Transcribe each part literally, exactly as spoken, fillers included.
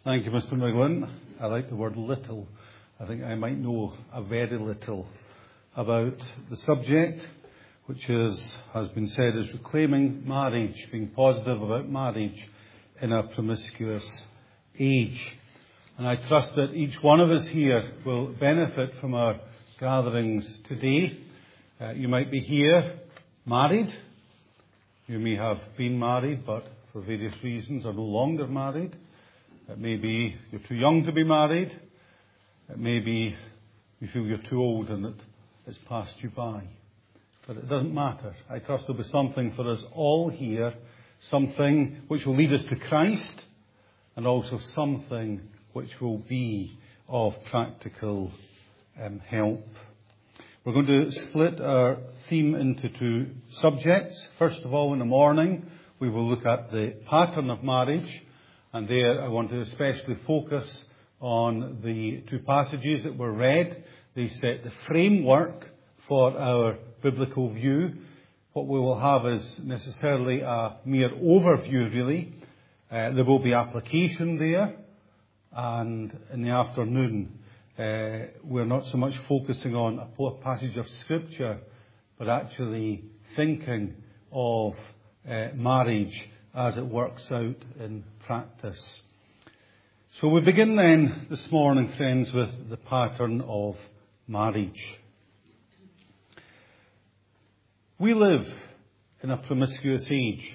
Thank you, Mister McGlynn. I like the word little. I think I might know a very little about the subject, which is, has been said, is reclaiming marriage, being positive about marriage in a promiscuous age. And I trust that each one of us here will benefit from our gatherings today. Uh, you might be here married. You may have been married, but for various reasons are no longer married. It may be you're too young to be married. It may be you feel you're too old and that it's passed you by. But it doesn't matter. I trust there'll be something for us all here, something which will lead us to Christ, and also something which will be of practical um, help. We're going to split our theme into two subjects. First of all, in the morning, we will look at the pattern of marriage. And there I want to especially focus on the two passages that were read. They set the framework for our biblical view. What we will have is necessarily a mere overview, really. Uh, there will be application there. And in the afternoon, uh, we're not so much focusing on a passage of Scripture, but actually thinking of uh, marriage as it works out in practice. So we begin then this morning, friends, with the pattern of marriage. We live in a promiscuous age.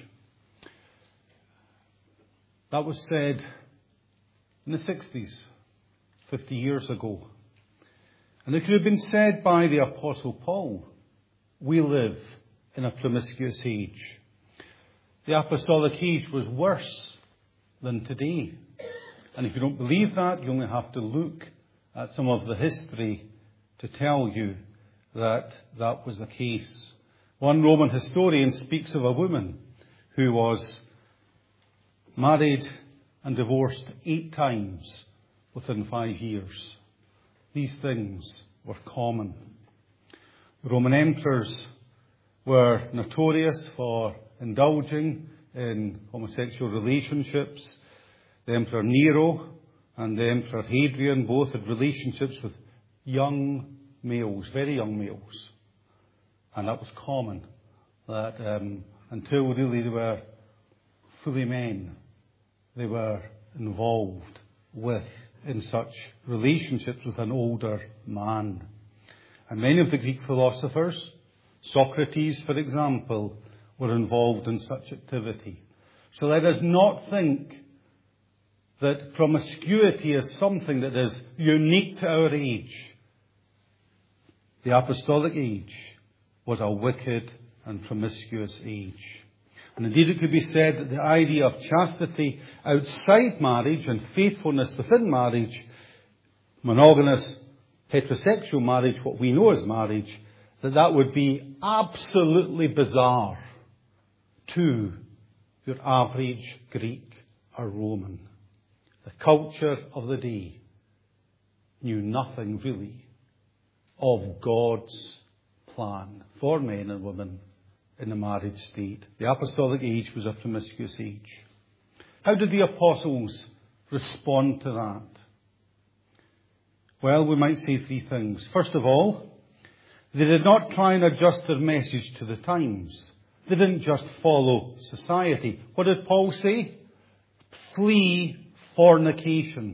That was said in the sixties, fifty years ago. And it could have been said by the Apostle Paul. We live in a promiscuous age. The apostolic age was worse than today. And if you don't believe that, you only have to look at some of the history to tell you that that was the case. One Roman historian speaks of a woman who was married and divorced eight times within five years. These things were common. The Roman emperors were notorious for indulging in homosexual relationships. The Emperor Nero and the Emperor Hadrian both had relationships with young males, very young males. And that was common. That um, until really they were fully men, they were involved with, in such relationships with an older man. And many of the Greek philosophers, Socrates, for example, were involved in such activity. So let us not think that promiscuity is something that is unique to our age. The apostolic age was a wicked and promiscuous age. And indeed it could be said that the idea of chastity outside marriage and faithfulness within marriage, monogamous heterosexual marriage, what we know as marriage, that that would be absolutely bizarre to your average Greek or Roman. The culture of the day knew nothing really of God's plan for men and women in the married state. The apostolic age was a promiscuous age. How did the apostles respond to that? Well, we might say three things. First of all, they did not try and adjust their message to the times. They didn't just follow society. What did Paul say? Flee fornication.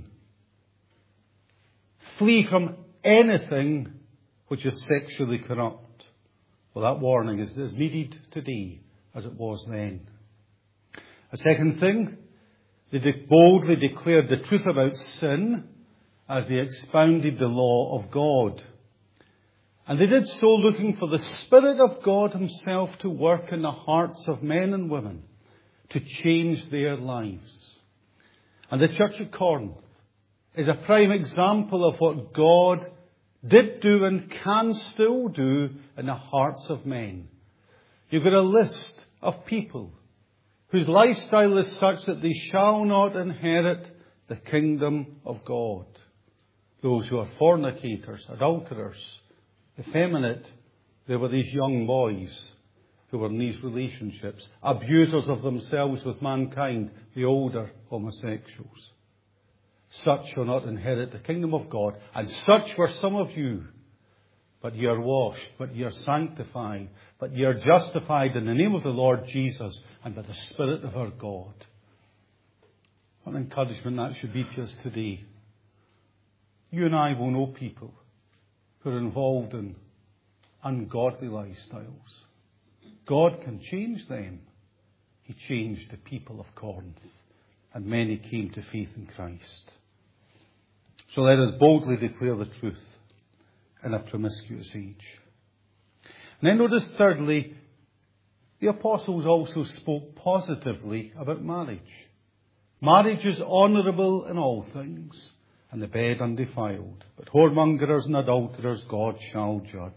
Flee from anything which is sexually corrupt. Well, that warning is as needed today as it was then. A second thing, they boldly declared the truth about sin as they expounded the law of God. And they did so looking for the Spirit of God Himself to work in the hearts of men and women to change their lives. And the Church at Corinth is a prime example of what God did do and can still do in the hearts of men. You've got a list of people whose lifestyle is such that they shall not inherit the kingdom of God. Those who are fornicators, adulterers, effeminate, they were these young boys who were in these relationships, abusers of themselves with mankind, the older homosexuals. such shall not inherit the kingdom of God. And such were some of you. But ye are washed, but ye are sanctified, but ye are justified in the name of the Lord Jesus and by the Spirit of our God. What encouragement that should be to us today. You and I will know people who are involved in ungodly lifestyles. God can change them. He changed the people of Corinth, and many came to faith in Christ. So let us boldly declare the truth in a promiscuous age. And then notice thirdly, the apostles also spoke positively about marriage. Marriage is honourable in all things, and the bed undefiled. But whoremongers and adulterers God shall judge.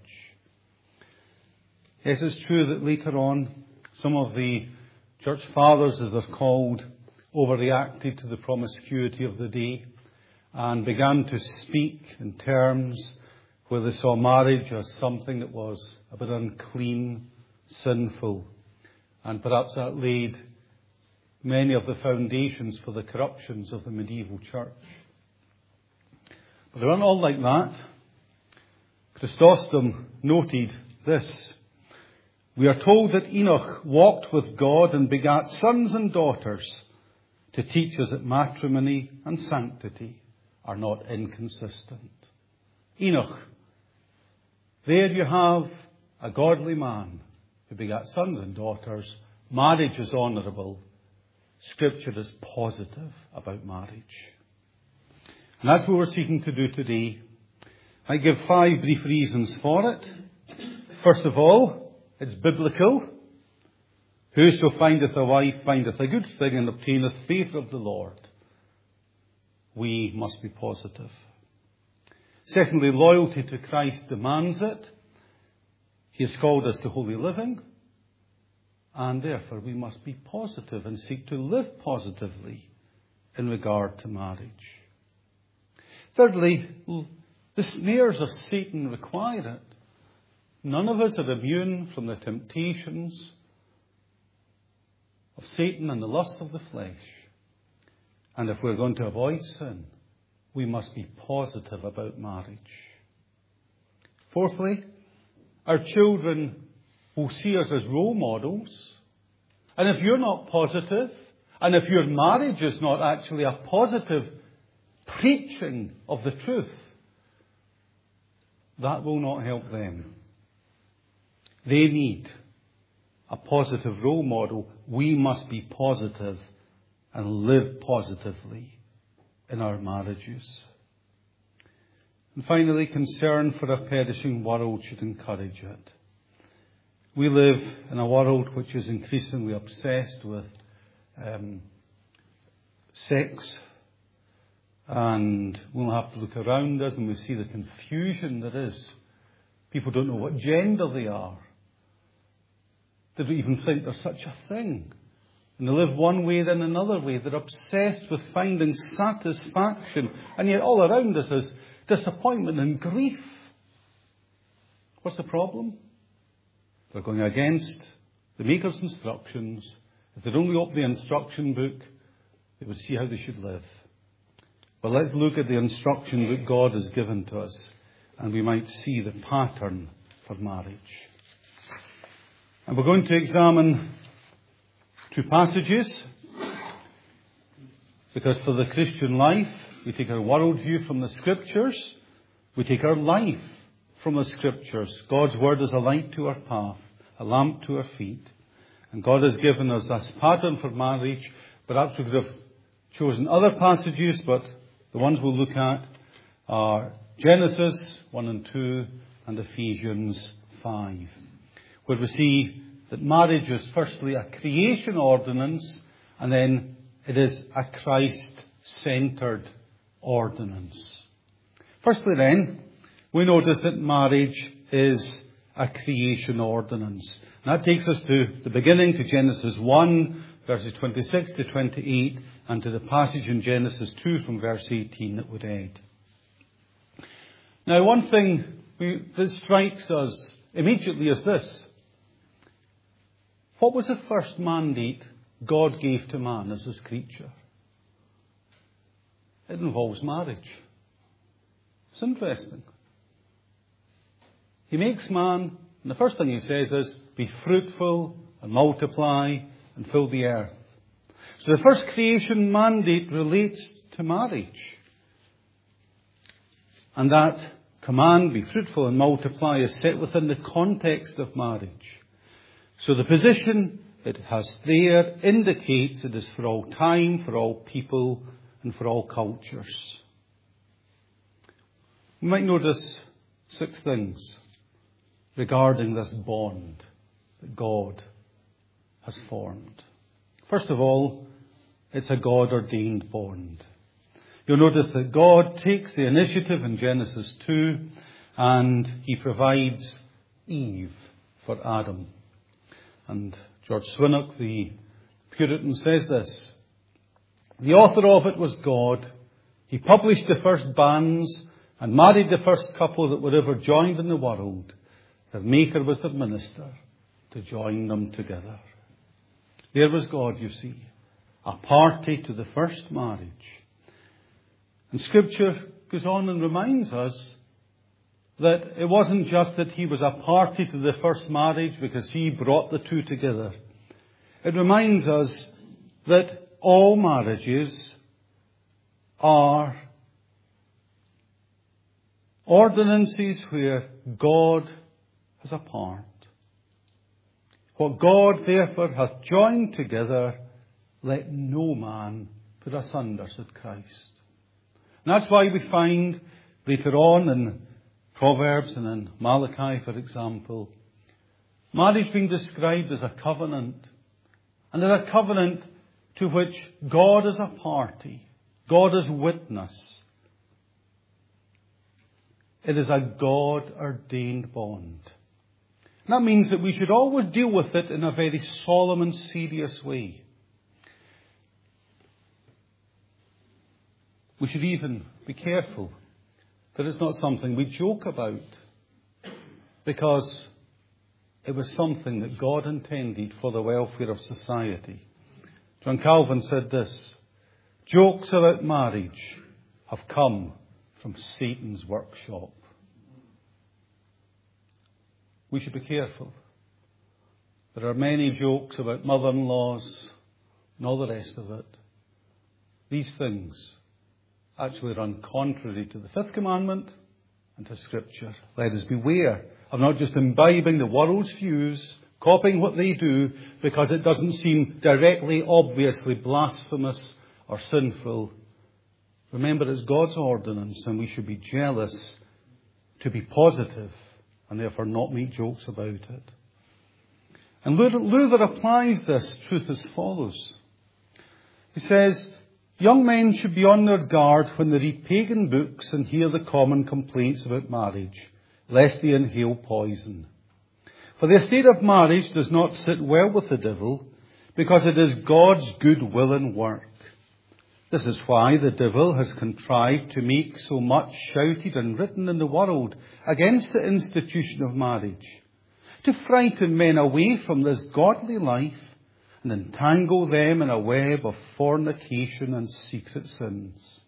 Yes, it's true that later on, some of the church fathers, as they're called, overreacted to the promiscuity of the day and began to speak in terms where they saw marriage as something that was a bit unclean, sinful, and perhaps that laid many of the foundations for the corruptions of the medieval church. But they weren't all like that. Chrysostom noted this. We are told that Enoch walked with God and begat sons and daughters to teach us that matrimony and sanctity are not inconsistent. Enoch, there you have a godly man who begat sons and daughters. Marriage is honourable. Scripture is positive about marriage. And that's what we're seeking to do today. I give five brief reasons for it. First of all, it's biblical. Whoso findeth a wife findeth a good thing and obtaineth favour of the Lord. We must be positive. Secondly, loyalty to Christ demands it. He has called us to holy living. And therefore we must be positive and seek to live positively in regard to marriage. Thirdly, the snares of Satan require it. None of us are immune from the temptations of Satan and the lust of the flesh. And if we're going to avoid sin, we must be positive about marriage. Fourthly, our children will see us as role models. And if you're not positive, and if your marriage is not actually a positive preaching of the truth, that will not help them. They need a positive role model. We must be positive and live positively in our marriages. And finally, concern for a perishing world should encourage it. We live in a world which is increasingly obsessed with um, sex, and we'll have to look around us and we see the confusion there is. People don't know what gender they are. They don't even think there's such a thing. And they live one way then another way. They're obsessed with finding satisfaction. And yet all around us is disappointment and grief. What's the problem? They're going against the Maker's instructions. If they'd only open the instruction book, they would see how they should live. But let's look at the instruction that God has given to us, and we might see the pattern for marriage. And we're going to examine two passages, because for the Christian life, we take our worldview from the Scriptures. We take our life from the Scriptures. God's Word is a light to our path, a lamp to our feet. And God has given us this pattern for marriage. Perhaps we could have chosen other passages, but the ones we'll look at are Genesis one and two and Ephesians five, where we see that marriage is firstly a creation ordinance, and then it is a Christ-centered ordinance. Firstly then, we notice that marriage is a creation ordinance. And that takes us to the beginning, to Genesis one, verses twenty-six to twenty-eight, and to the passage in Genesis two from verse eighteen that we read. Now, one thing we, that strikes us immediately is this. What was the first mandate God gave to man as his creature? it involves marriage. It's interesting. He makes man, and the first thing he says is, be fruitful and multiply and fill the earth. So the first creation mandate relates to marriage. And that command, be fruitful and multiply, is set within the context of marriage. So the position it has there indicates it is for all time, for all people, and for all cultures. We might notice six things regarding this bond that God has formed. First of all, it's a God-ordained bond. You'll notice that God takes the initiative in Genesis two and he provides Eve for Adam. And George Swinnock, the Puritan, says this: the author of it was God. He published the first banns and married the first couple that were ever joined in the world. Their maker was the minister to join them together. There was God, you see, a party to the first marriage. And Scripture goes on and reminds us that it wasn't just that he was a party to the first marriage because he brought the two together. It reminds us that all marriages are ordinances where God has a part. What God therefore hath joined together, let no man put asunder, said Christ. And that's why we find later on in Proverbs and in Malachi, for example, marriage being described as a covenant. And as a covenant to which God is a party. God is witness. It is a God-ordained bond. And that means that we should always deal with it in a very solemn and serious way. We should even be careful that it's not something we joke about, because it was something that God intended for the welfare of society. John Calvin said this: jokes about marriage have come from Satan's workshop. We should be careful. There are many jokes about mother-in-laws and all the rest of it. These things actually run contrary to the fifth commandment and to Scripture. Let us beware of not just imbibing the world's views, copying what they do, because it doesn't seem directly, obviously blasphemous or sinful. Remember, it's God's ordinance, and we should be jealous to be positive and therefore not make jokes about it. And Luther applies this truth as follows. He says, young men should be on their guard when they read pagan books and hear the common complaints about marriage, lest they inhale poison. For the estate of marriage does not sit well with the devil, because it is God's good will and work. This is why the devil has contrived to make so much shouted and written in the world against the institution of marriage, to frighten men away from this godly life and entangle them in a web of fornication and secret sins.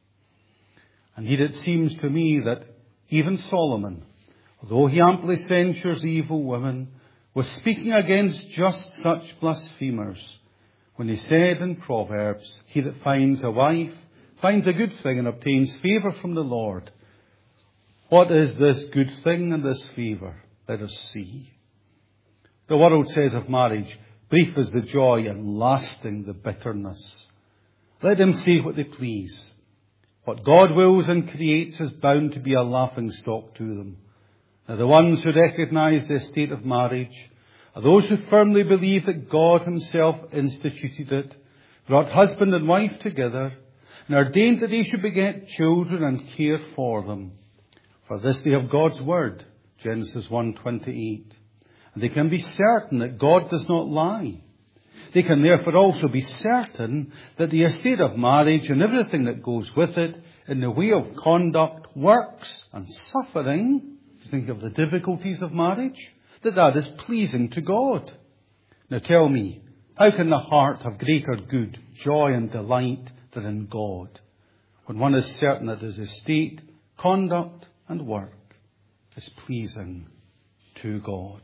And yet it seems to me that even Solomon, although he amply censures evil women, was speaking against just such blasphemers when he said in Proverbs, he that finds a wife finds a good thing and obtains favour from the Lord. What is this good thing and this favour? Let us see. The world says of marriage, brief is the joy and lasting the bitterness. Let them say what they please. What God wills and creates is bound to be a laughing stock to them. Now the ones who recognise the estate of marriage are those who firmly believe that God himself instituted it, brought husband and wife together, and ordained that they should beget children and care for them. For this they have God's word, Genesis one twenty-eight. And they can be certain that God does not lie. They can therefore also be certain that the estate of marriage and everything that goes with it in the way of conduct, works and suffering, think of the difficulties of marriage, that that is pleasing to God. Now tell me, how can the heart have greater good, joy and delight than in God, when one is certain that his estate, conduct and work is pleasing to God.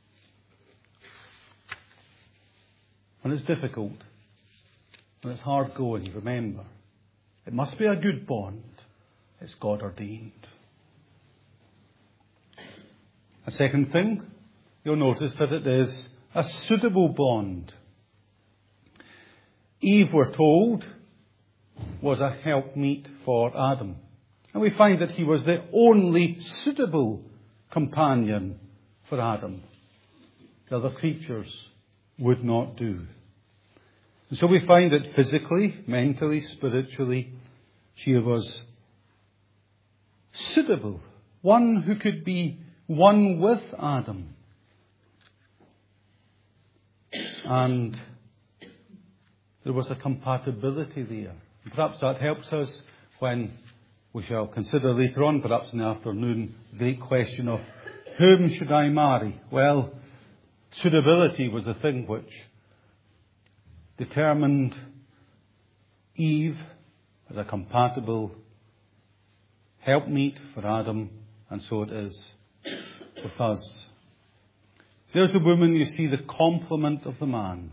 When it's difficult, when it's hard going, remember, it must be a good bond. It's God ordained. A second thing, you'll notice that it is a suitable bond. Eve, we're told, was a helpmeet for Adam. And we find that he was the only suitable companion for Adam. The other creatures would not do. And so we find that physically, mentally, spiritually, she was suitable. One who could be one with Adam. And there was a compatibility there. Perhaps that helps us when we shall consider later on, perhaps in the afternoon, the great question of whom should I marry? Well, suitability was the thing which determined Eve as a compatible helpmeet for Adam, and so it is with us. There's the woman, you see, the complement of the man,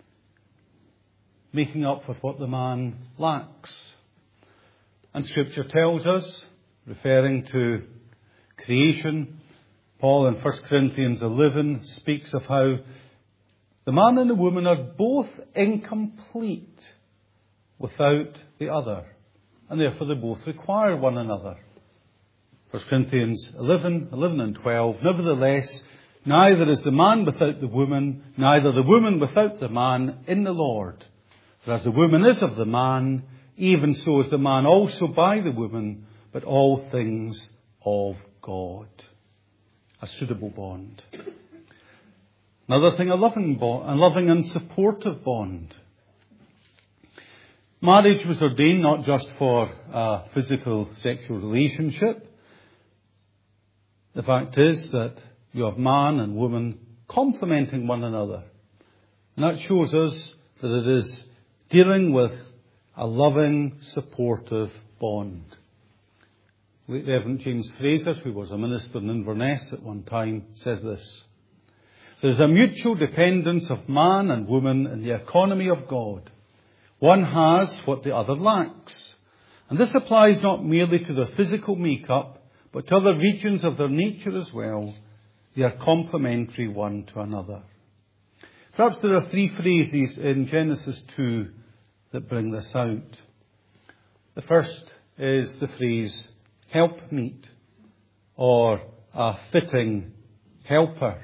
making up for what the man lacks. And Scripture tells us, referring to creation, Paul in First Corinthians eleven speaks of how the man and the woman are both incomplete without the other, and therefore they both require one another. First Corinthians eleven, eleven and twelve, nevertheless, neither is the man without the woman, neither the woman without the man in the Lord. For as the woman is of the man, even so is the man also by the woman, but all things of God. A suitable bond. Another thing, a loving bond, a loving and supportive bond. Marriage was ordained not just for a physical sexual relationship. The fact is that you have man and woman complementing one another. And that shows us that it is dealing with a loving, supportive bond. Reverend James Fraser, who was a minister in Inverness at one time, says this: there's a mutual dependence of man and woman in the economy of God. One has what the other lacks. And this applies not merely to their physical make-up, but to other regions of their nature as well. They are complementary one to another. Perhaps there are three phrases in Genesis two that bring this out. The first is the phrase helpmeet, or a fitting helper.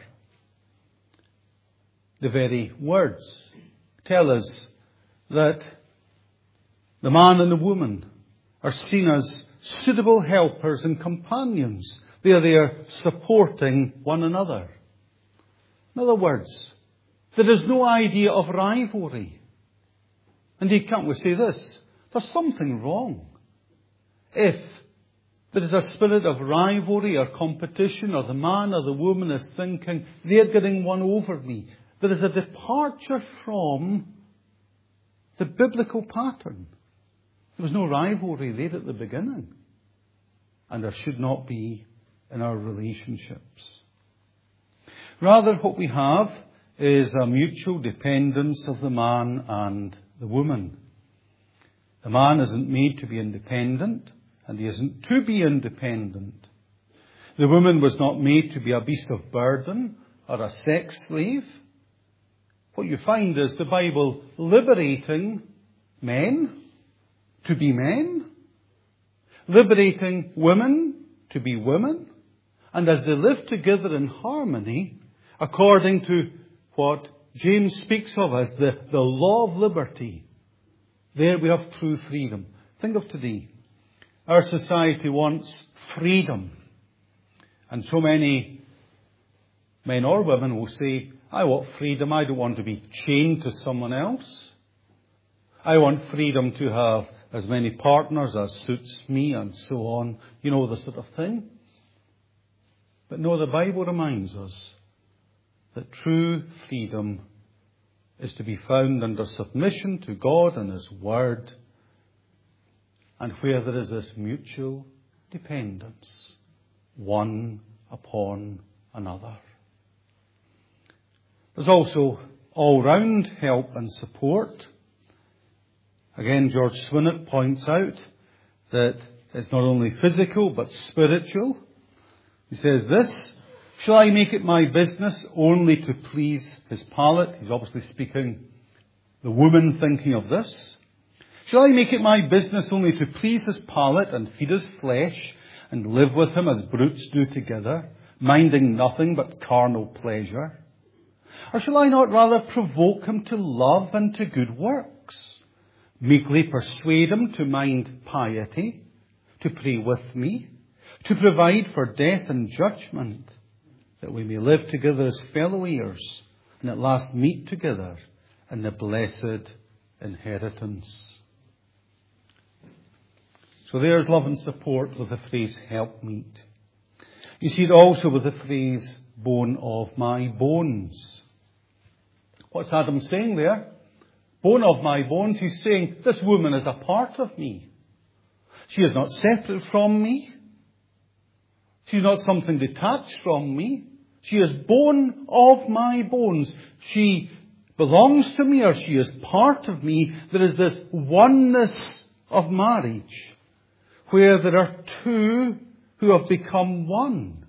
The very words tell us that the man and the woman are seen as suitable helpers and companions. They are there supporting one another. In other words, there is no idea of rivalry. Indeed, can't we say this? There's something wrong if there is a spirit of rivalry or competition, or the man or the woman is thinking, they're getting one over me. There is a departure from the biblical pattern. There was no rivalry there at the beginning. And there should not be in our relationships. Rather, what we have is a mutual dependence of the man and the woman. The man isn't made to be independent, and he isn't to be independent. The woman was not made to be a beast of burden or a sex slave. What you find is the Bible liberating men to be men, liberating women to be women, and as they live together in harmony, according to what James speaks of as the, the law of liberty, there we have true freedom. Think of today. Our society wants freedom. And so many men or women will say, I want freedom. I don't want to be chained to someone else. I want freedom to have as many partners as suits me, and so on. You know, the sort of thing. But no, the Bible reminds us that true freedom is to be found under submission to God and His Word, and where there is this mutual dependence, one upon another. There's also all-round help and support. Again, George Swinnock points out that it's not only physical but spiritual. He says this: shall I make it my business only to please his palate? He's obviously speaking, the woman thinking of this. Shall I make it my business only to please his palate and feed his flesh and live with him as brutes do together, minding nothing but carnal pleasure? Or shall I not rather provoke him to love and to good works, meekly persuade him to mind piety, to pray with me, to provide for death and judgment, that we may live together as fellow heirs and at last meet together in the blessed inheritance? So there's love and support with the phrase help meet. You see it also with the phrase bone of my bones. What's Adam saying there? Bone of my bones. He's saying this woman is a part of me. She is not separate from me. She's not something detached from me. She is bone of my bones. She belongs to me, or she is part of me. There is this oneness of marriage where there are two who have become one.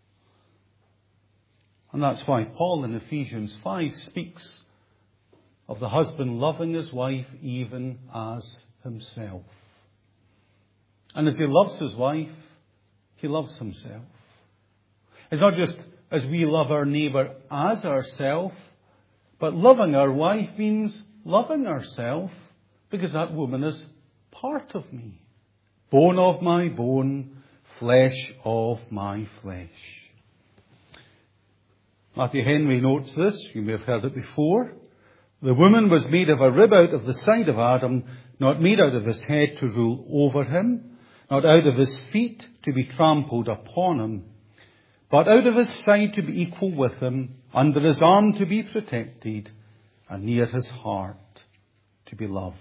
And that's why Paul in Ephesians five speaks of the husband loving his wife even as himself. And as he loves his wife, he loves himself. It's not just as we love our neighbour as ourselves, but loving our wife means loving ourselves, because that woman is part of me. Bone of my bone, flesh of my flesh. Matthew Henry notes this. You may have heard it before. The woman was made of a rib out of the side of Adam, not made out of his head to rule over him, not out of his feet to be trampled upon him, but out of his side to be equal with him, under his arm to be protected, and near his heart to be loved.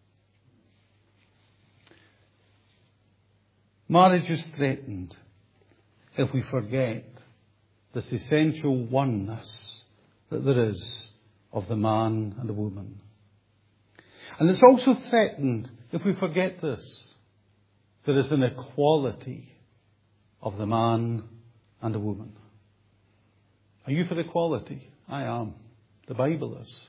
Marriage is threatened if we forget this essential oneness that there is of the man and the woman. And it's also threatened if we forget this. There is an equality of the man and the woman. Are you for equality? I am. The Bible is.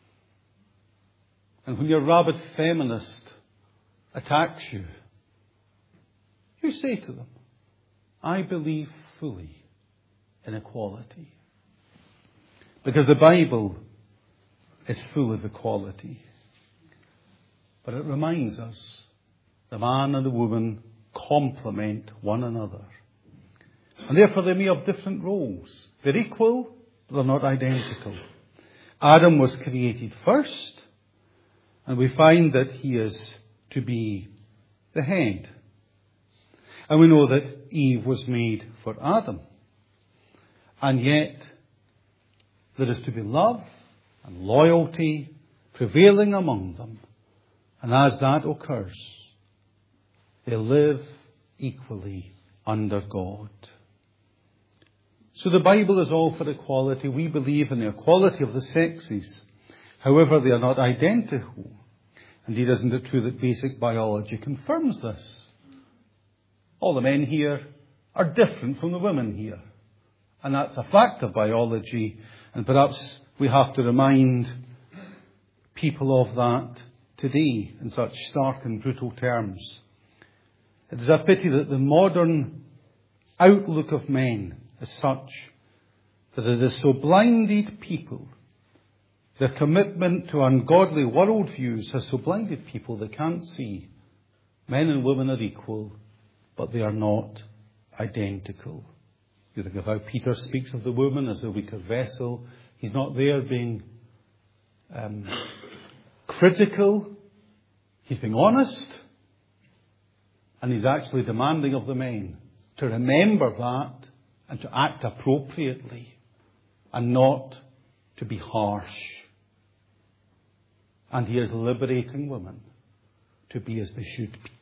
And when your rabid feminist attacks you, you say to them, I believe fully in equality. Because the Bible is full of equality. But it reminds us the man and the woman complement one another. And therefore they may have different roles. They're equal, but they're not identical. Adam was created first, and we find that he is to be the head. And we know that Eve was made for Adam. And yet, there is to be love and loyalty prevailing among them. And as that occurs, they live equally under God. So the Bible is all for equality. We believe in the equality of the sexes. However, they are not identical. Indeed, isn't it true that basic biology confirms this? All the men here are different from the women here. And that's a fact of biology. And perhaps we have to remind people of that today in such stark and brutal terms. It is a pity that the modern outlook of men is such that it has so blinded people. Their commitment to ungodly worldviews has so blinded people they can't see men and women are equal, but they are not identical. You think of how Peter speaks of the woman as a weaker vessel. He's not there being um, critical. He's being honest. And he's actually demanding of the men to remember that and to act appropriately and not to be harsh. And he is liberating women to be as they should be.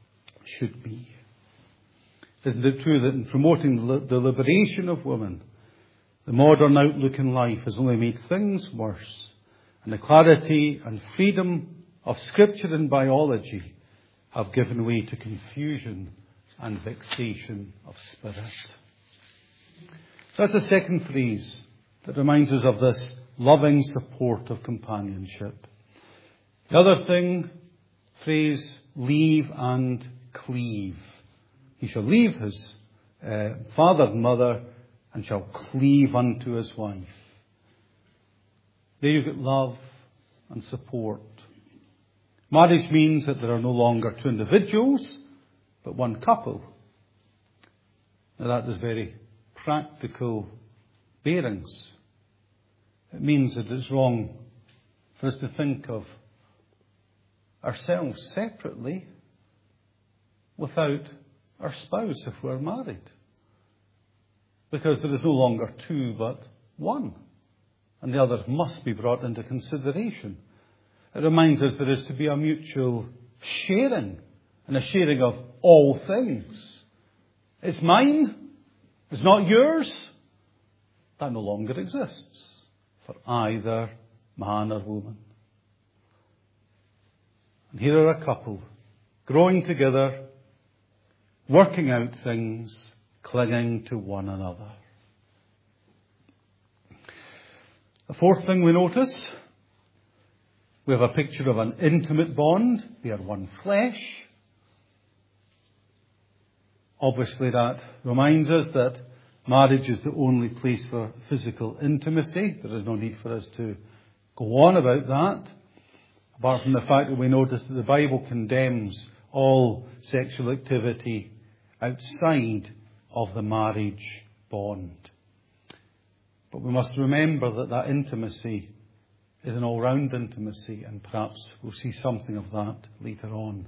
should be. Isn't it true that in promoting the liberation of women, the modern outlook in life has only made things worse, and the clarity and freedom of Scripture and biology have given way to confusion and vexation of spirit? So that's the second phrase that reminds us of this loving support of companionship. The other thing, phrase, leave and cleave. He shall leave his uh, father and mother and shall cleave unto his wife. There you get love and support. Marriage means that there are no longer two individuals, but one couple. Now that has very practical bearings. It means that it's wrong for us to think of ourselves separately without our spouse if we're married. Because there is no longer two but one. And the other must be brought into consideration. It reminds us there is to be a mutual sharing, and a sharing of all things. It's mine. It's not yours. That no longer exists for either man or woman. And here are a couple growing together, working out things, clinging to one another. The fourth thing we notice, we have a picture of an intimate bond. They are one flesh. Obviously that reminds us that marriage is the only place for physical intimacy. There is no need for us to go on about that. Apart from the fact that we notice that the Bible condemns all sexual activity outside of the marriage bond. But we must remember that that intimacy is an all-round intimacy, and perhaps we'll see something of that later on.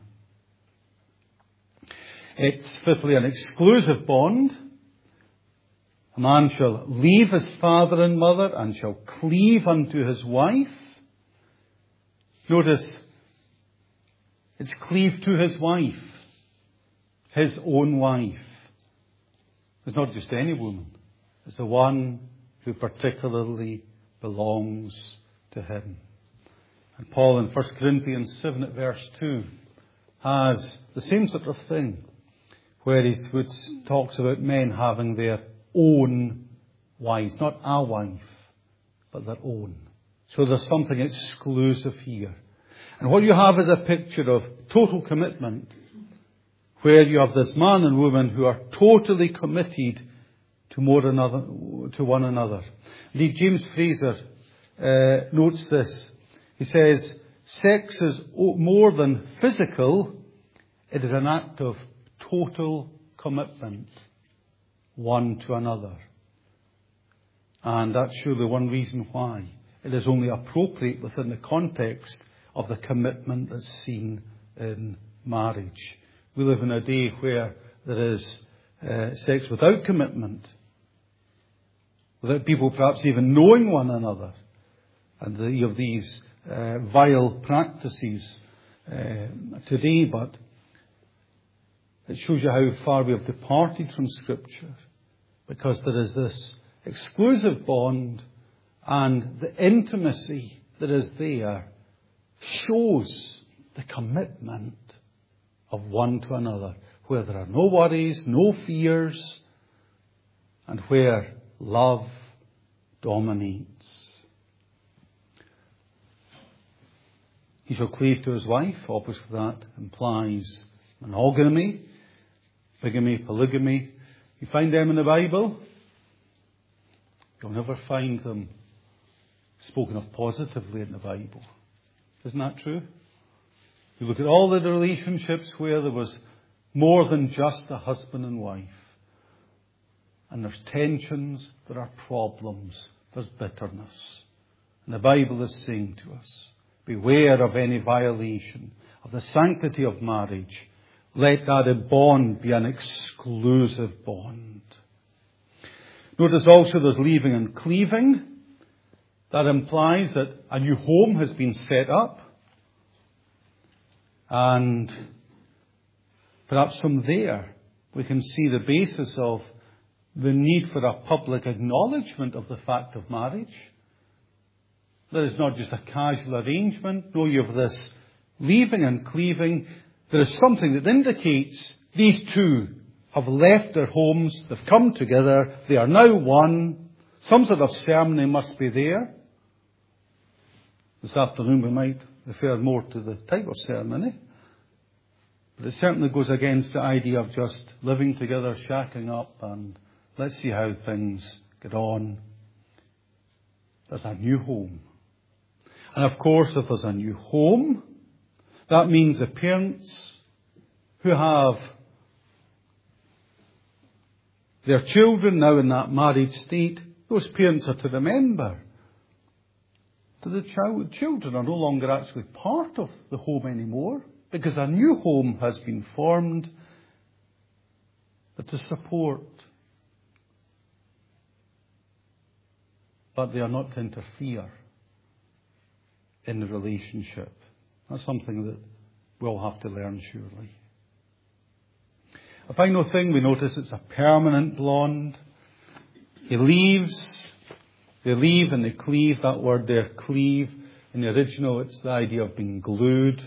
It's fifthly an exclusive bond. A man shall leave his father and mother and shall cleave unto his wife. Notice, it's cleave to his wife, his own wife. It's not just any woman. It's the one who particularly belongs to him. And Paul in First Corinthians seven at verse two has the same sort of thing, where he talks about men having their own wives, not a wife, but their own. So there's something exclusive here. And what you have is a picture of total commitment, where you have this man and woman who are totally committed to more another, to one another. Indeed, James Fraser uh, notes this. He says, sex is more than physical. It is an act of total commitment, one to another. And that's surely one reason why it is only appropriate within the context of the commitment that's seen in marriage. We live in a day where there is uh, sex without commitment, without people perhaps even knowing one another, and the, you have these uh, vile practices uh, today. But it shows you how far we have departed from Scripture, because there is this exclusive bond, and the intimacy that is there shows the commitment of one to another, where there are no worries, no fears, and where love dominates. He shall cleave to his wife. Obviously that implies monogamy, bigamy, polygamy. You find them in the Bible, you'll never find them spoken of positively in the Bible. Isn't that true? You look at all the relationships where there was more than just a husband and wife. And there's tensions, there are problems, there's bitterness. And the Bible is saying to us, beware of any violation of the sanctity of marriage. Let that bond be an exclusive bond. Notice also there's leaving and cleaving. That implies that a new home has been set up. And Perhaps from there we can see the basis of the need for a public acknowledgement of the fact of marriage. That is not just a casual arrangement. No, you have this leaving and cleaving. There is something that indicates these two have left their homes, they've come together, they are now one. Some sort of ceremony must be there. This afternoon we might refer more to the type of ceremony. But it certainly goes against the idea of just living together, shacking up, and let's see how things get on. There's a new home. And of course, if there's a new home, that means the parents who have their children now in that married state, those parents are to remember that the child, children are no longer actually part of the home anymore, because a new home has been formed that to support, but they are not to interfere in the relationship. That's something that we'll have to learn, surely. A final thing, we notice it's a permanent bond. He leaves, they leave and they cleave. That word there, cleave, in the original it's the idea of being glued.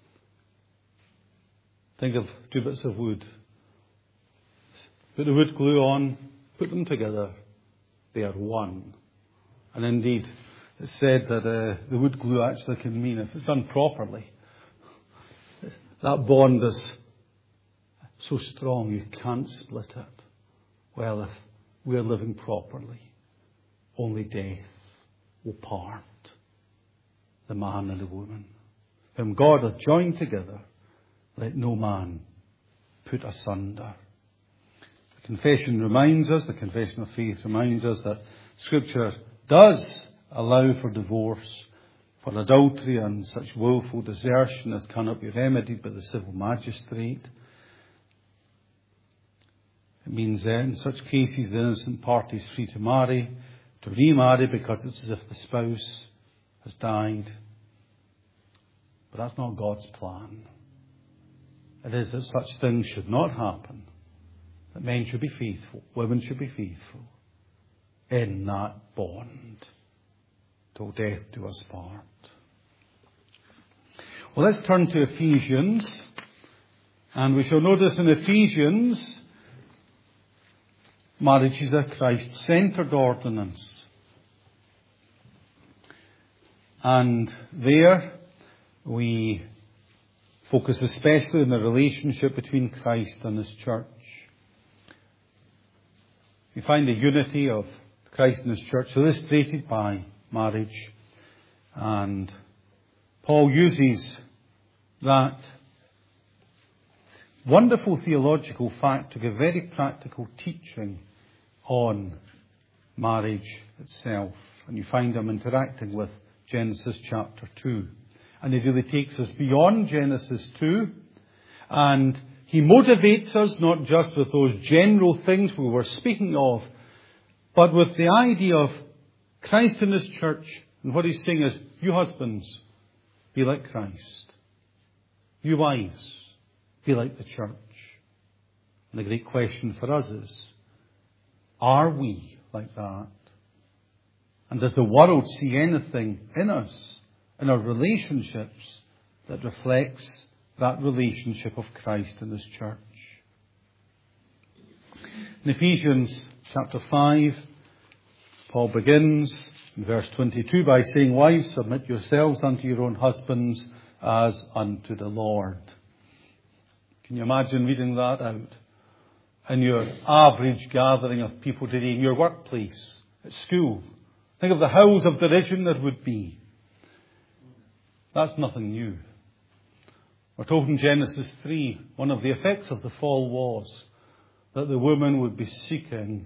Think of two bits of wood. Put the wood glue on, put them together. They are one. And indeed, it's said that uh, the wood glue actually can mean, if it's done properly, that bond is so strong you can't split it. Well, if we're living properly, only death will part the man and the woman. Whom God hath joined together, let no man put asunder. The confession reminds us, the confession of faith reminds us that Scripture does allow for divorce, for adultery and such willful desertion as cannot be remedied by the civil magistrate. It means that in such cases the innocent party is free to marry, to remarry, because it's as if the spouse has died. But that's not God's plan. It is that such things should not happen. That men should be faithful, women should be faithful in that bond till death do us part. Well, let's turn to Ephesians, and we shall notice in Ephesians, marriage is a Christ-centered ordinance. And there we focus especially on the relationship between Christ and His church. We find the unity of Christ and His church illustrated by marriage. And Paul uses that wonderful theological fact to give very practical teaching on marriage itself. And you find him interacting with Genesis chapter two. And he really takes us beyond Genesis two. And he motivates us not just with those general things we were speaking of, but with the idea of Christ in His church. And what he's saying is, you husbands, be like Christ. You wives, be like the church. And the great question for us is, are we like that? And does the world see anything in us, in our relationships, that reflects that relationship of Christ and His church? In Ephesians chapter five, Paul begins in verse twenty-two by saying, wives, submit yourselves unto your own husbands as unto the Lord. Can you imagine reading that out in your average gathering of people today, in your workplace, at school? Think of the howls of derision there would be. That's nothing new. We're told in Genesis three, one of the effects of the fall was that the woman would be seeking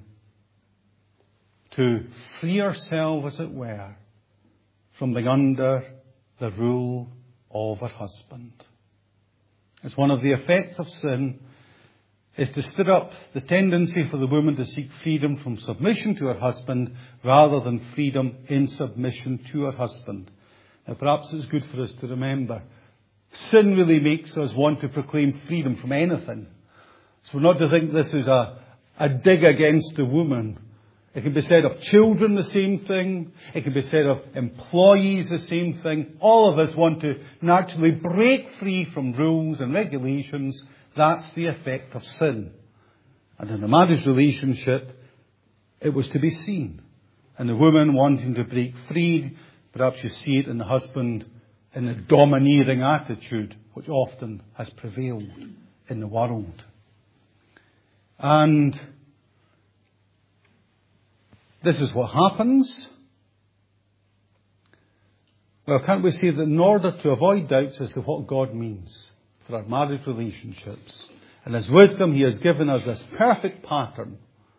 to free herself, as it were, from being under the rule of her husband. It's one of the effects of sin is to stir up the tendency for the woman to seek freedom from submission to her husband rather than freedom in submission to her husband. Now, perhaps it's good for us to remember Sin really makes us want to proclaim freedom from anything. So we're not to think this is a, a dig against the woman. It can be said of children the same thing. It can be said of employees the same thing. All of us want to naturally break free from rules and regulations. That's the effect of sin. And in a marriage relationship, it was to be seen. And the woman wanting to break free, perhaps you see it in the husband in the domineering attitude which often has prevailed in the world. And this is what happens. Well, can't we say that in order to avoid doubts as to what God means for our marriage relationships, in His wisdom He has given us this perfect pattern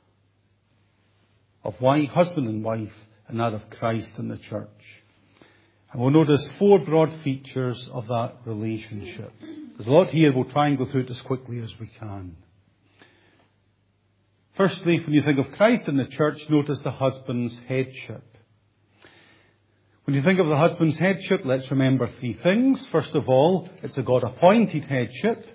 of wife, husband and wife, and that of Christ and the church. And we'll notice four broad features of that relationship. There's a lot here. We'll try and go through it as quickly as we can. Firstly, when you think of Christ and the church, notice the husband's headship. When you think of the husband's headship, let's remember three things. First of all, it's a God-appointed headship.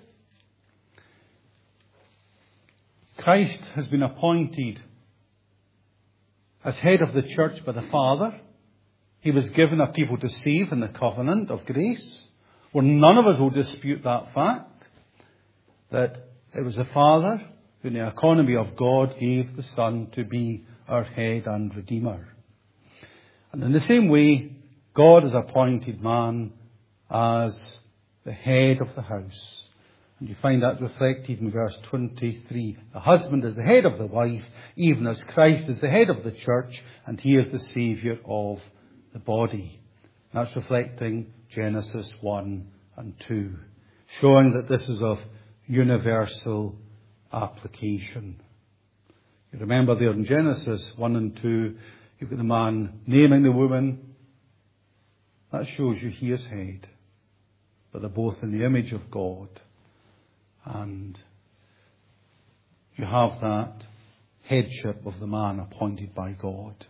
Christ has been appointed as head of the church by the Father. He was given a people to save in the covenant of grace. Well, none of us will dispute that fact, that it was the Father who in the economy of God gave the Son to be our head and Redeemer. And in the same way, God has appointed man as the head of the house. And you find that reflected in verse twenty-three. The husband is the head of the wife, even as Christ is the head of the church, and He is the Saviour of the body. That's reflecting Genesis one and two, showing that this is of universal application. You remember there in Genesis one and two, you've got the man naming the woman. That shows you he is head. But they're both in the image of God. And you have that headship of the man appointed by God.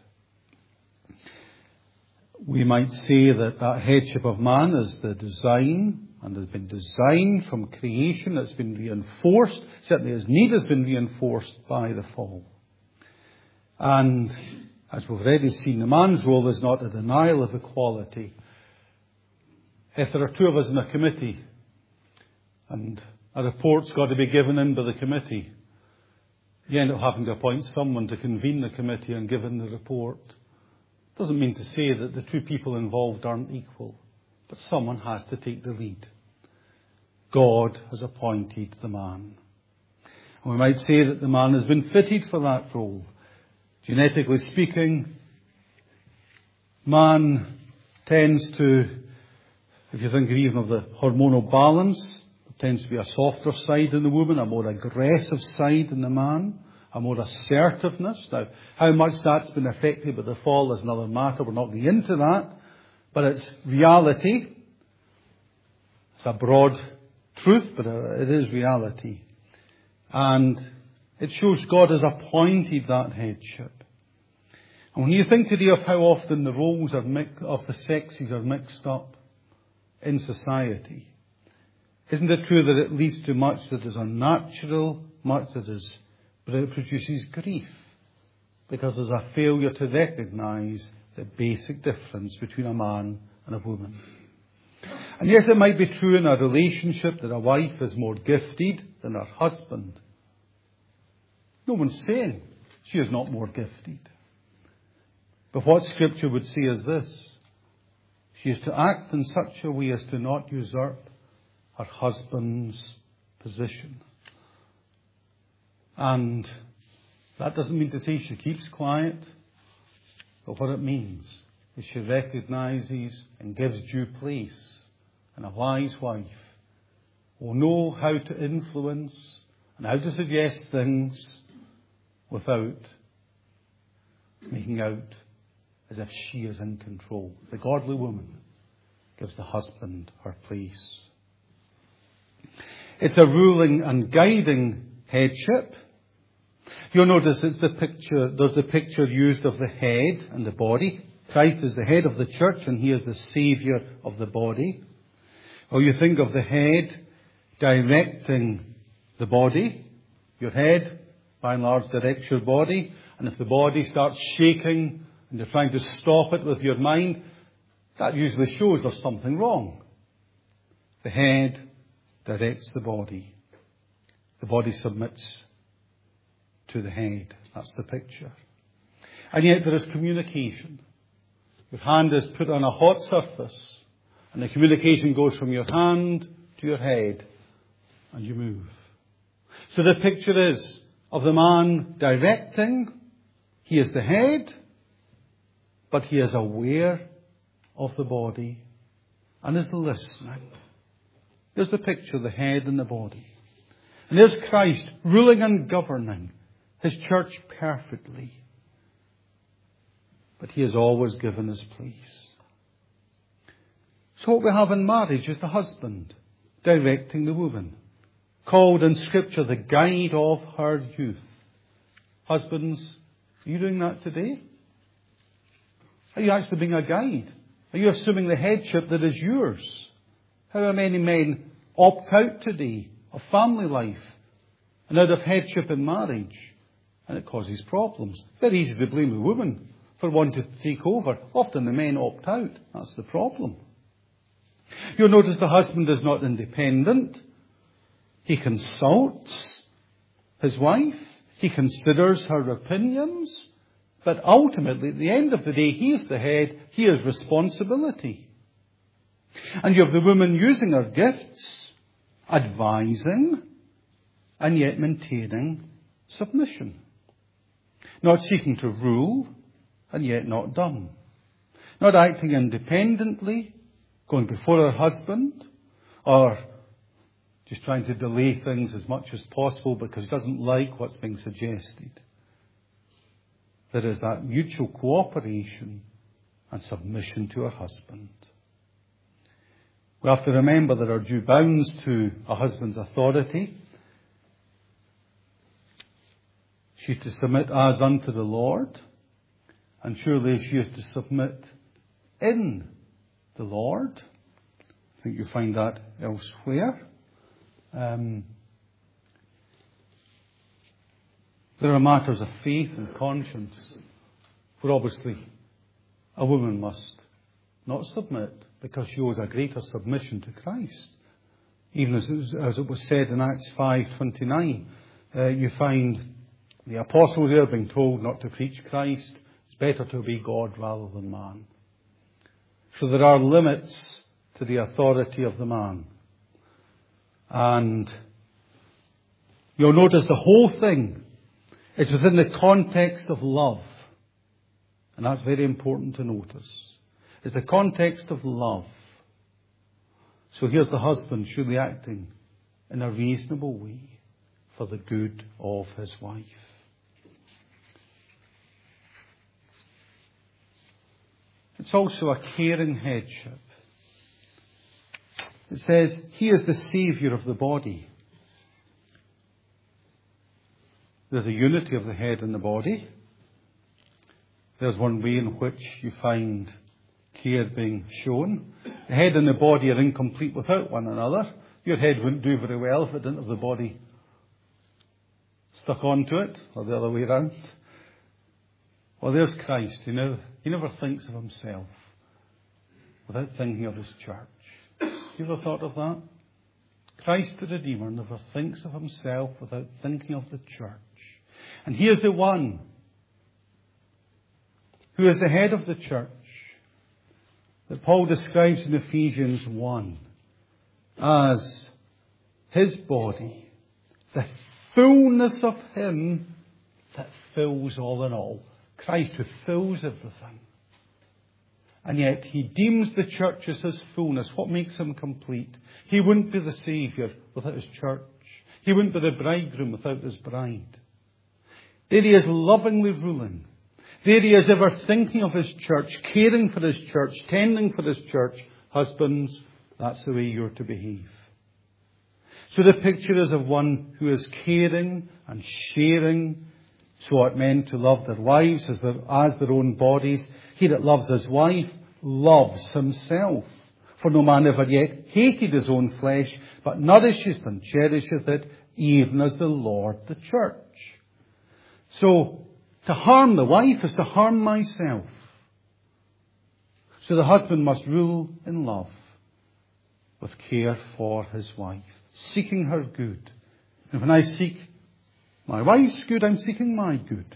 We might say that that headship of man is the design and has been designed from creation. It's been reinforced. Certainly his need has been reinforced by the fall. And as we've already seen, the man's role is not a denial of equality. If there are two of us in a committee and a report's got to be given in by the committee, you end up having to appoint someone to convene the committee and give in the report. Doesn't mean to say that the two people involved aren't equal, but someone has to take the lead. God has appointed the man. And we might say that the man has been fitted for that role. Genetically speaking, man tends to, if you think even of the hormonal balance, there tends to be a softer side in the woman, a more aggressive side in the man, a more assertiveness. Now, how much that's been affected by the fall is another matter. We're not going into that. But it's reality. It's a broad truth, but it is reality. And it shows God has appointed that headship. And when you think today of how often the roles are mix- of the sexes are mixed up in society, isn't it true that it leads to much that is unnatural, much that is, but it produces grief because there's a failure to recognise the basic difference between a man and a woman. And yes, it might be true in a relationship that a wife is more gifted than her husband. No one's saying she is not more gifted. But what Scripture would say is this: she is to act in such a way as to not usurp her husband's position. And that doesn't mean to say she keeps quiet, but what it means is she recognises and gives due place. And a wise wife will know how to influence and how to suggest things without making out as if she is in control. The godly woman gives the husband her place. It's a ruling and guiding headship. You'll notice it's the picture, there's the picture used of the head and the body. Christ is the head of the church and He is the Saviour of the body. Or you think of the head directing the body. Your head, by and large, directs your body. And if the body starts shaking and you're trying to stop it with your mind, that usually shows there's something wrong. The head directs the body. The body submits to the head. That's the picture. And yet there is communication. Your hand is put on a hot surface, and the communication goes from your hand to your head, and you move. So the picture is of the man directing. He is the head, but he is aware of the body and is listening. There's the picture of the head and the body. And there's Christ ruling and governing His church perfectly. But He has always given His place. So what we have in marriage is the husband directing the woman, called in Scripture the guide of her youth. Husbands, are you doing that today? Are you actually being a guide? Are you assuming the headship that is yours? How many men opt out today of family life and out of headship in marriage? And it causes problems. Very easy to blame the woman for wanting to take over. Often the men opt out. That's the problem. You'll notice the husband is not independent. He consults his wife. He considers her opinions. But ultimately, at the end of the day, he is the head. He has responsibility. And you have the woman using her gifts, advising, and yet maintaining submission. Not seeking to rule, and yet not dumb. Not acting independently, going before her husband, or just trying to delay things as much as possible because he doesn't like what's being suggested. There is that mutual cooperation and submission to her husband. We have to remember there are due bounds to a husband's authority. She is to submit as unto the Lord, and surely she is to submit in the Lord. I think you find that elsewhere. Um, there are matters of faith and conscience where obviously a woman must not submit because she owes a greater submission to Christ. Even as, as it was said in Acts five twenty-nine, uh, you find the apostles there being told not to preach Christ. It's better to obey God rather than man. So there are limits to the authority of the man. And you'll notice the whole thing is within the context of love. And that's very important to notice. It's the context of love. So here's the husband surely acting in a reasonable way for the good of his wife. It's also a caring headship. It says, He is the Saviour of the body. There's a unity of the head and the body. There's one way in which you find care being shown. The head and the body are incomplete without one another. Your head wouldn't do very well if it didn't have the body stuck onto it, or the other way around. Well, there's Christ. You know, He never thinks of Himself without thinking of His church. You ever thought of that? Christ the Redeemer never thinks of Himself without thinking of the church. And He is the one who is the head of the church that Paul describes in Ephesians one as His body, the fullness of Him that fills all in all. Christ who fills everything. And yet He deems the church as His fullness. What makes Him complete? He wouldn't be the Saviour without His church. He wouldn't be the bridegroom without His bride. There He is lovingly ruling. There He is ever thinking of His church, caring for His church, tending for His church. Husbands, that's the way you're to behave. So the picture is of one who is caring and sharing. So ought men to love their wives as their, as their own bodies. He that loves his wife loves himself. For no man ever yet hated his own flesh, but nourisheth and cherisheth it, even as the Lord the church. So, to harm the wife is to harm myself. So the husband must rule in love, with care for his wife, seeking her good. And when I seek my wife's good, I'm seeking my good.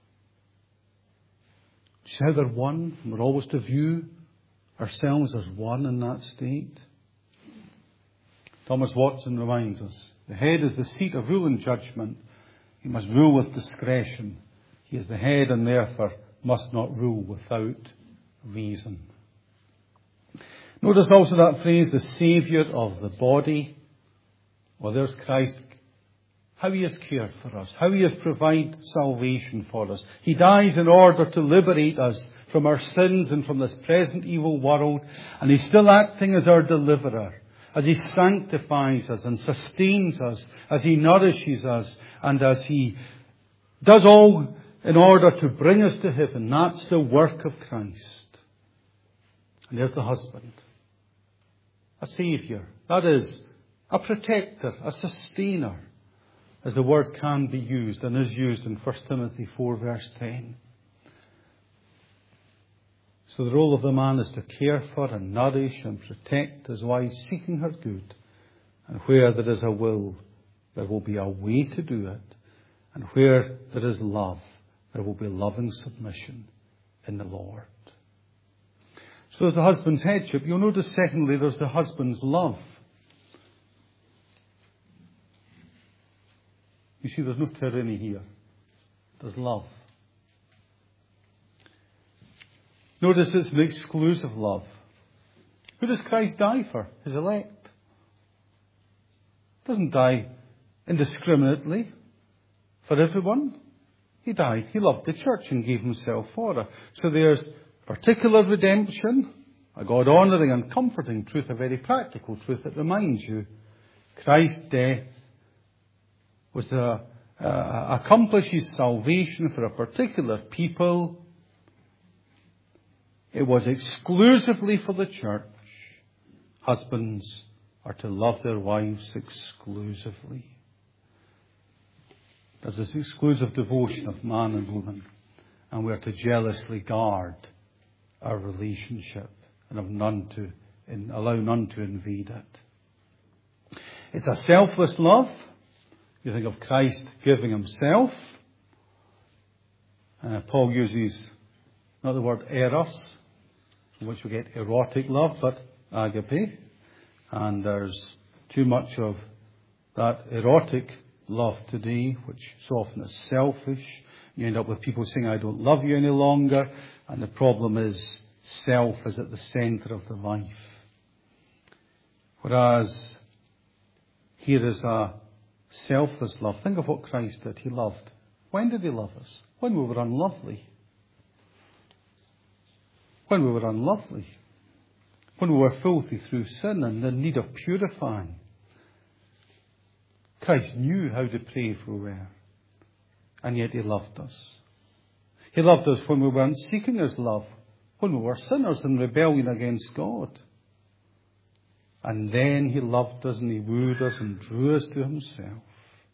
See how they're one? We're always to view ourselves as one in that state. Thomas Watson reminds us, the head is the seat of rule and judgment. He must rule with discretion. He is the head and therefore must not rule without reason. Notice also that phrase, the Saviour of the body. Well, there's Christ. How he has cared for us. How he has provided salvation for us. He dies in order to liberate us from our sins and from this present evil world. And he's still acting as our deliverer. As he sanctifies us and sustains us. As he nourishes us. And as he does all in order to bring us to heaven. That's the work of Christ. And there's the husband. A Saviour. That is, a protector, a sustainer, as the word can be used and is used in First Timothy four verse ten. So the role of the man is to care for and nourish and protect his wife, seeking her good. And where there is a will, there will be a way to do it. And where there is love, there will be loving submission in the Lord. So there's the husband's headship. You'll notice secondly, there's the husband's love. You see, there's no tyranny here. There's love. Notice it's an exclusive love. Who does Christ die for? His elect. He doesn't die indiscriminately for everyone. He died. He loved the church and gave himself for her. So there's particular redemption, a God-honouring and comforting truth, a very practical truth that reminds you Christ's death was a, uh, accomplishes salvation for a particular people. It was exclusively for the church. Husbands are to love their wives exclusively. There's this exclusive devotion of man and woman, and we are to jealously guard our relationship and have none to in, allow none to invade it. It's a selfless love. You think of Christ giving himself. Uh, Paul uses not the word eros, from which we get erotic love, but agape. And there's too much of that erotic love today, which so often is selfish. You end up with people saying, I don't love you any longer. And the problem is self is at the centre of the life. Whereas here is a selfless love. Think of what Christ did. He loved. When did he love us? When we were unlovely. When we were unlovely. When we were filthy through sin and in need of purifying. Christ knew how depraved we were. And yet he loved us. He loved us when we weren't seeking his love. When we were sinners in rebellion against God. And then he loved us and he wooed us and drew us to himself.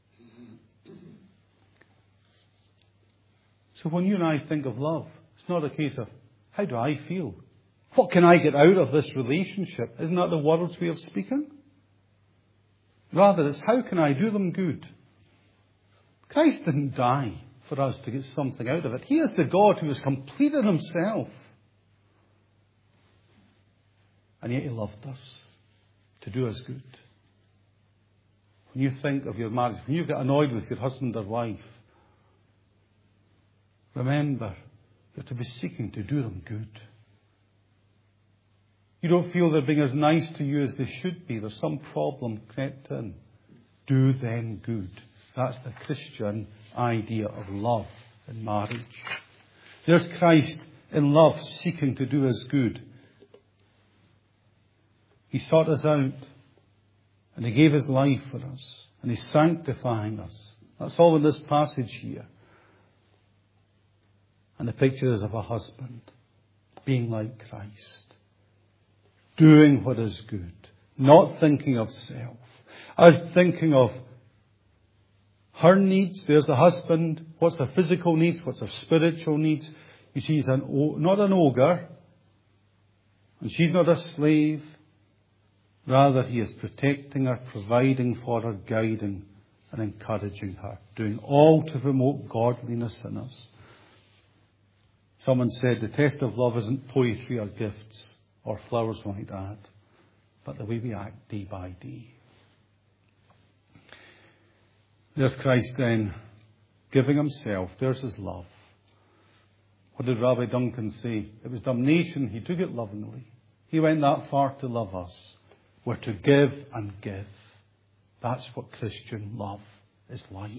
So when you and I think of love, it's not a case of, how do I feel? What can I get out of this relationship? Isn't that the world's way of speaking? Rather, it's how can I do them good? Christ didn't die for us to get something out of it. He is the God who has completed himself. And yet he loved us to do us good. When you think of your marriage, when you get annoyed with your husband or wife, remember, you have to be seeking to do them good. You don't feel they're being as nice to you as they should be. There's some problem crept in. Do them good. That's the Christian idea of love in marriage. There's Christ in love seeking to do us good. He sought us out and he gave his life for us and he's sanctifying us. That's all in this passage here. And the picture is of a husband being like Christ. doing what is good, not thinking of self, as thinking of her needs. There's the husband. What's her physical needs? What's her spiritual needs? You see, he's an, not an ogre, and she's not a slave. Rather, he is protecting her, providing for her, guiding and encouraging her, doing all to promote godliness in us. Someone said the test of love isn't poetry or gifts or flowers like that, but the way we act day by day. There's Christ then giving himself. There's his love. What did Rabbi Duncan say? It was damnation. He took it lovingly. He went that far to love us. We're to give and give. That's what Christian love is like.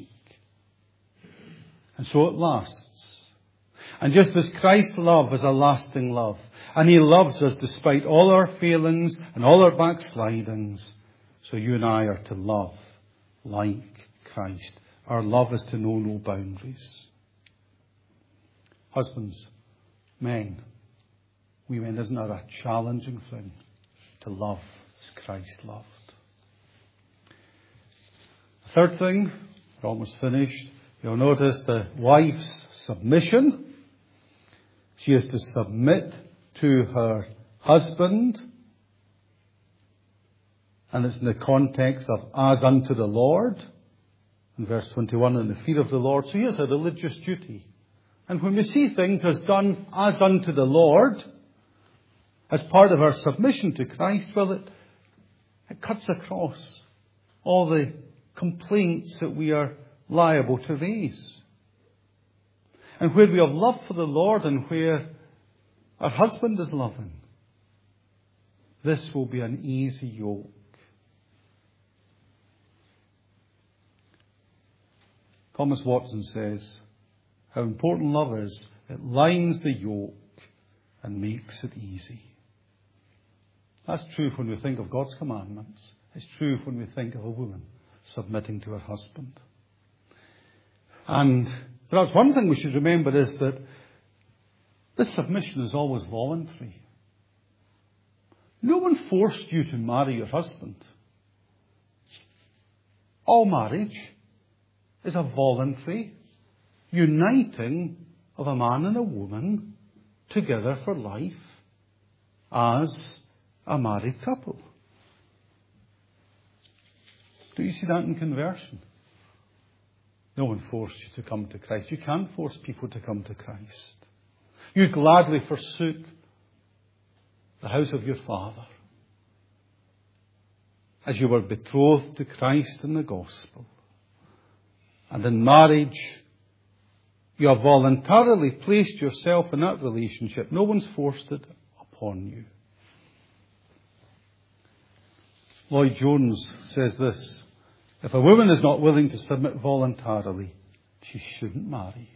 And so it lasts. And just as Christ's love is a lasting love, and he loves us despite all our failings and all our backslidings, so you and I are to love like Christ. Our love is to know no boundaries. Husbands, men, women, isn't that a challenging thing to love as Christ loved? The third thing, we're almost finished. You'll notice the wife's submission. She is to submit to her husband. And it's in the context of as unto the Lord. In verse twenty-one, in the fear of the Lord. So here's a religious duty. And when we see things as done as unto the Lord, as part of our submission to Christ, well, it, it cuts across all the complaints that we are liable to raise. And where we have love for the Lord and where our husband is loving, this will be an easy yoke. Thomas Watson says how important love is. It lines the yoke and makes it easy. That's true when we think of God's commandments. It's true when we think of a woman submitting to her husband. And perhaps one thing we should remember is that this submission is always voluntary. No one forced you to marry your husband. All marriage is a voluntary uniting of a man and a woman together for life as a married couple. Do you see that in conversion? No one forced you to come to Christ. You can't force people to come to Christ. You gladly forsook the house of your father as you were betrothed to Christ in the gospel. And in marriage, you have voluntarily placed yourself in that relationship. No one's forced it upon you. Lloyd Jones says this: if a woman is not willing to submit voluntarily, she shouldn't marry.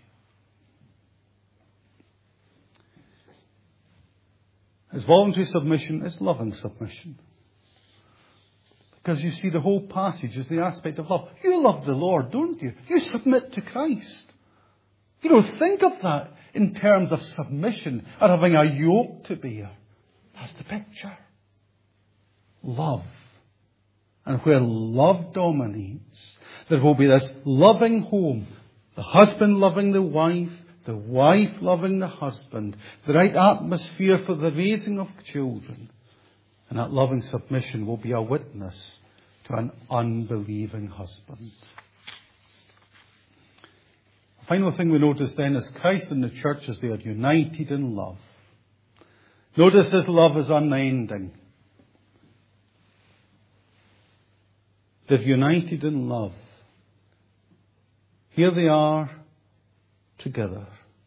As voluntary submission is loving submission. Because you see, the whole passage is the aspect of love. You love the Lord, don't you? You submit to Christ. You don't think of that in terms of submission or having a yoke to bear. That's the picture. Love. And where love dominates, there will be this loving home. The husband loving the wife, the wife loving the husband. The right atmosphere for the raising of children. And that loving submission will be a witness to an unbelieving husband. The final thing we notice then is Christ and the church as they are united in love. Notice his love is unending. They're united in love. Here they are together.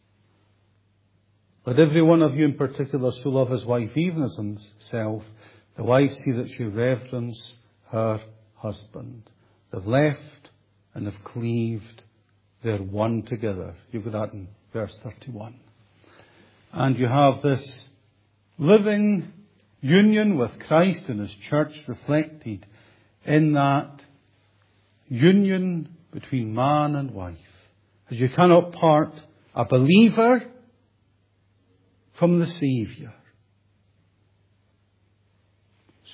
Let every one of you in particular so love his wife even as himself. The wife see that she reverence her husband. They've left and they've cleaved. They're one together. You've got that in verse thirty-one. And you have this living union with Christ and his church reflected in that union between man and wife. As you cannot part a believer from the Saviour.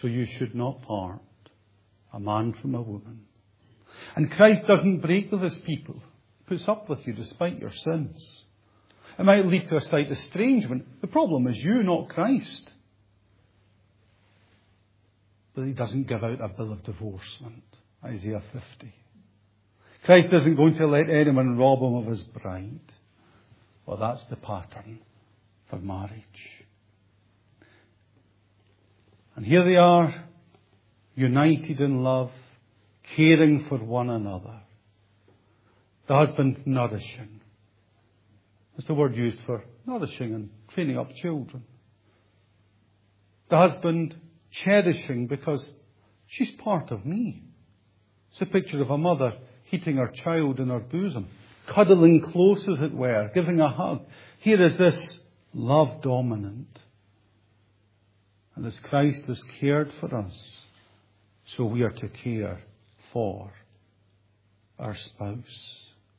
so you should not part a man from a woman. And Christ doesn't break with his people. He puts up with you despite your sins. It might lead to a slight estrangement. The problem is you, not Christ. But he doesn't give out a bill of divorcement. Isaiah fifty. Christ isn't going to let anyone rob him of his bride. Well, that's the pattern for marriage. And here they are, united in love, caring for one another. The husband nourishing. That's the word used for nourishing and training up children. The husband cherishing because she's part of me. It's a picture of a mother heating her child in her bosom, cuddling close as it were, giving a hug. Here is this love dominant. And as Christ has cared for us, so we are to care for our spouse.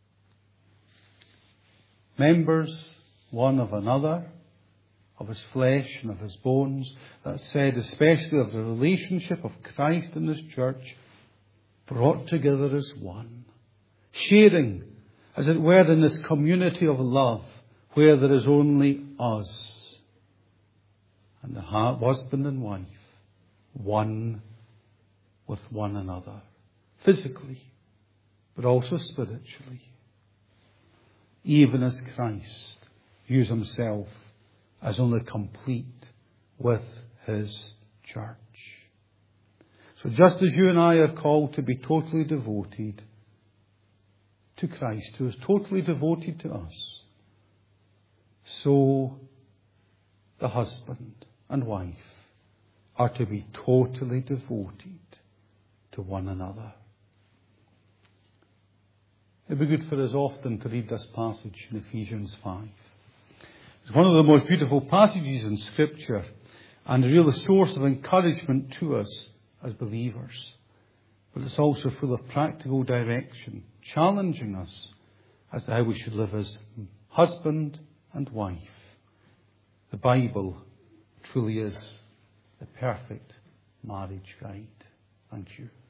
Members one of another, of his flesh and of his bones. That said, especially of the relationship of Christ and his church, brought together as one. Sharing, as it were, in this community of love, where there is only us. And the husband and wife, one with one another. Physically, but also spiritually. Even as Christ views himself as only complete with his church. So just as you and I are called to be totally devoted to Christ, who is totally devoted to us, so the husband and wife are to be totally devoted to one another. It would be good for us often to read this passage in Ephesians five. It's one of the most beautiful passages in Scripture and a real source of encouragement to us as believers. But it's also full of practical direction, challenging us as to how we should live as husband and wife. The Bible truly is the perfect marriage guide. Thank you.